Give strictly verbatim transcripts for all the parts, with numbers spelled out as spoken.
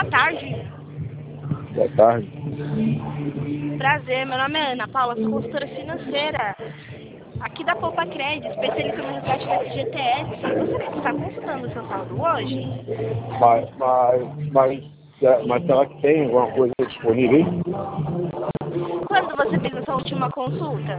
Boa tarde. Boa tarde. Prazer, meu nome é Ana Paula, sou consultora financeira aqui da Poupa Crédito, especialista no resgate da F G T S. Você está consultando o seu saldo hoje? Mas, mas, mas, mas será que tem alguma coisa disponível aí? Quando você fez a sua última consulta?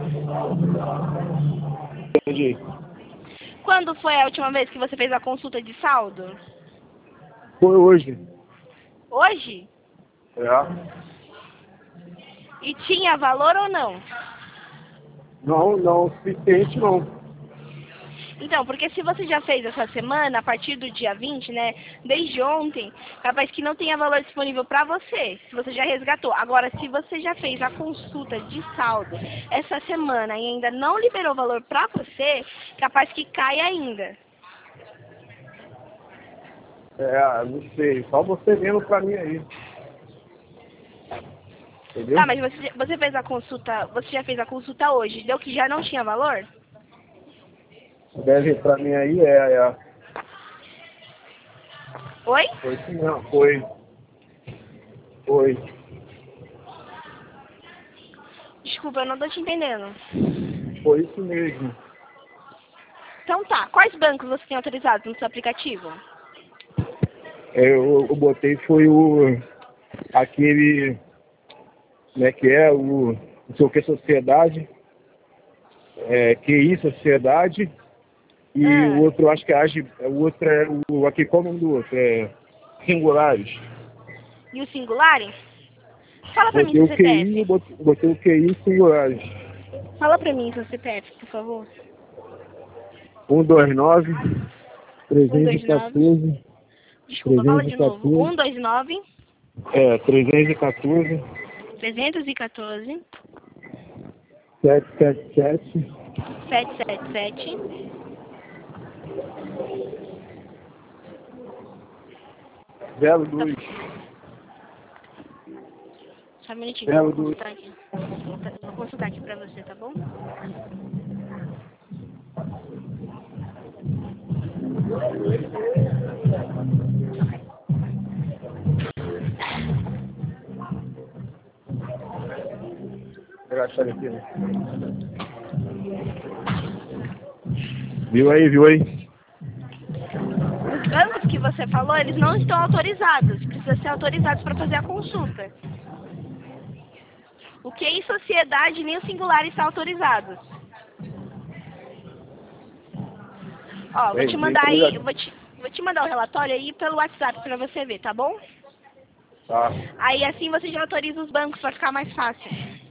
Entendi. Quando foi a última vez que você fez a consulta de saldo? Foi hoje. Hoje? É. E tinha valor ou não? Não, não, suficiente não. Então, porque se você já fez essa semana, a partir do dia vinte, né, desde ontem, capaz que não tenha valor disponível para você, se você já resgatou. Agora, se você já fez a consulta de saldo essa semana e ainda não liberou valor para você, capaz que cai ainda. É, não sei. Só você vendo pra mim aí. Entendeu? Tá, mas você, você fez a consulta, você já fez a consulta hoje, deu que já não tinha valor? Deve pra mim aí, é, é. Oi? Foi isso mesmo, foi. Foi. Desculpa, eu não tô te entendendo. Foi isso mesmo. Então tá, quais bancos você tem autorizado no seu aplicativo? É, eu, eu botei foi o aquele, como é que é, o não sei o que sociedade, é, Q I Sociedade, e Ah, o outro acho que age, o outro é o aqui qual é o nome do outro? É Singulares. e o Singulares? Fala pra mim Botei seu o Q I e C P F. botei, botei o Q I e Singulares. Fala pra mim seu C P F, por favor. um dois nove, um dois nove. trezentos e quatorze, Desculpa, fala trezentos e de novo. um quatorze, dois nove, é, trezentos e quatorze, trezentos e quatorze, setecentos e setenta e sete, setecentos e setenta e sete. zero dois. Só um minutinho que eu vou consultar aqui. Vou consultar aqui pra você, tá bom? Pegar a chave aqui, né? Viu aí, viu aí? Os bancos que você falou, eles não estão autorizados. Precisa ser autorizados para fazer a consulta. O Q I Sociedade nem o Singular estão autorizados. Ó, vou Vem, te vem mandar comigo aí, aqui. vou te, vou te mandar o relatório aí pelo WhatsApp pra você ver, tá bom? Tá. Aí assim você já autoriza os bancos para ficar mais fácil.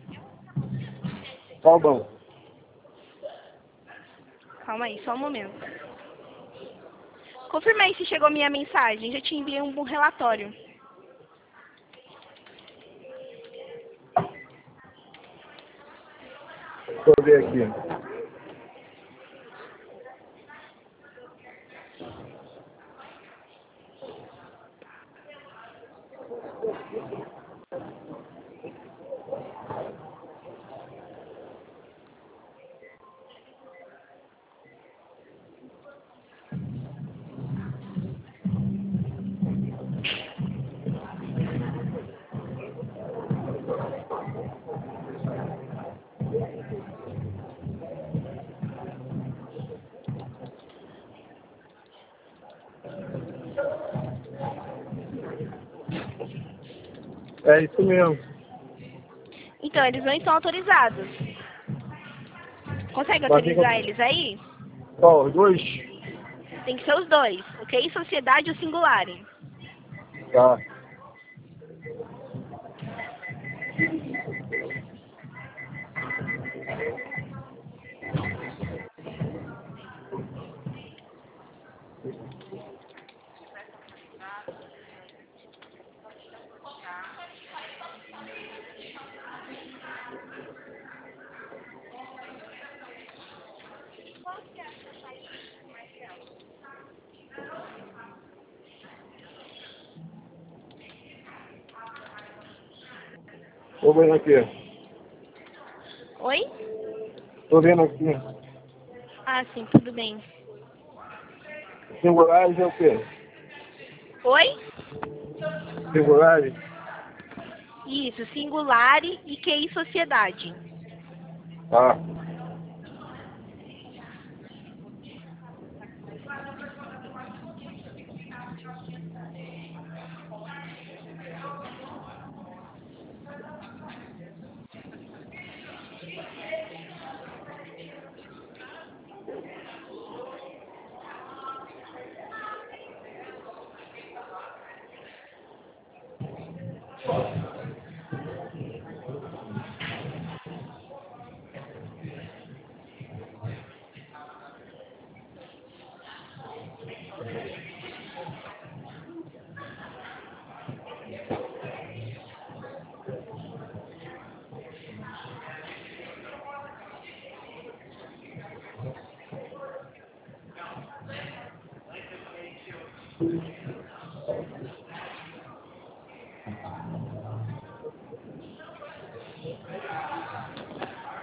Qual banco? Calma aí, só um momento. Confirma aí se chegou minha mensagem. Já te enviei um relatório. Deixa eu ver aqui. É isso mesmo. Então, eles não estão autorizados. Consegue Mas tem autorizar que- eles aí? Qual, os dois? Tem que ser os dois. O Q I Sociedade e o Singular. Tá. Tô vendo aqui. Oi? Tô vendo aqui. Ah, sim, tudo bem. Singulares é o quê? Oi? Singular? Isso, Singulare e Q I Sociedade. Ah.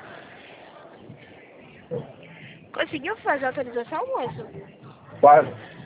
Conseguiu fazer a autorização, moço? Quase.